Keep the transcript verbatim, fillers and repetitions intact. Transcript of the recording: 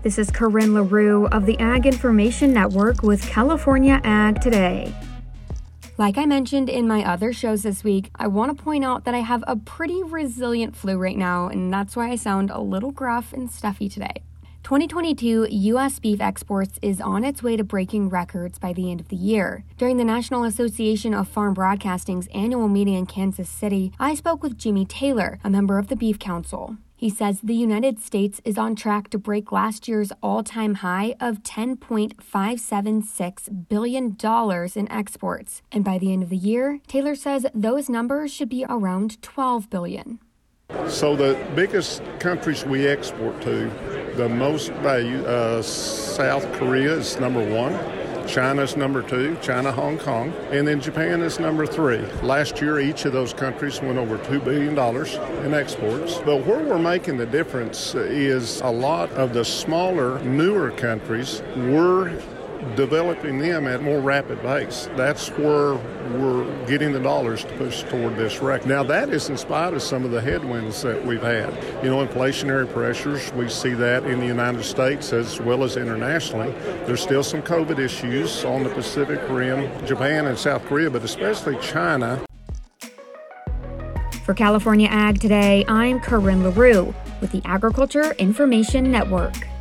This is Corinne LaRue of the Ag Information Network with California Ag Today. Like I mentioned in my other shows this week, I want to point out that I have a pretty resilient flu right now, and that's why I sound a little gruff and stuffy today. twenty twenty-two U S beef exports is on its way to breaking records by the end of the year. During the National Association of Farm Broadcasting's annual meeting in Kansas City, I spoke with Jimmy Taylor, a member of the Beef Council. He says the United States is on track to break last year's all-time high of ten point five seven six billion dollars in exports. And by the end of the year, Taylor says those numbers should be around twelve billion dollars. So the biggest countries we export to, the most value, uh, South Korea is number one. China's number two, China, Hong Kong, and then Japan is number three. Last year, each of those countries went over two billion dollars in exports. But where we're making the difference is a lot of the smaller, newer countries, we're developing them at a more rapid pace. That's where we're getting the dollars to push toward this record. Now, that is in spite of some of the headwinds that we've had. You know, inflationary pressures, we see that in the United States as well as internationally. There's still some COVID issues on the Pacific Rim, Japan and South Korea, but especially China. For California Ag Today, I'm Corinne LaRue with the Agriculture Information Network.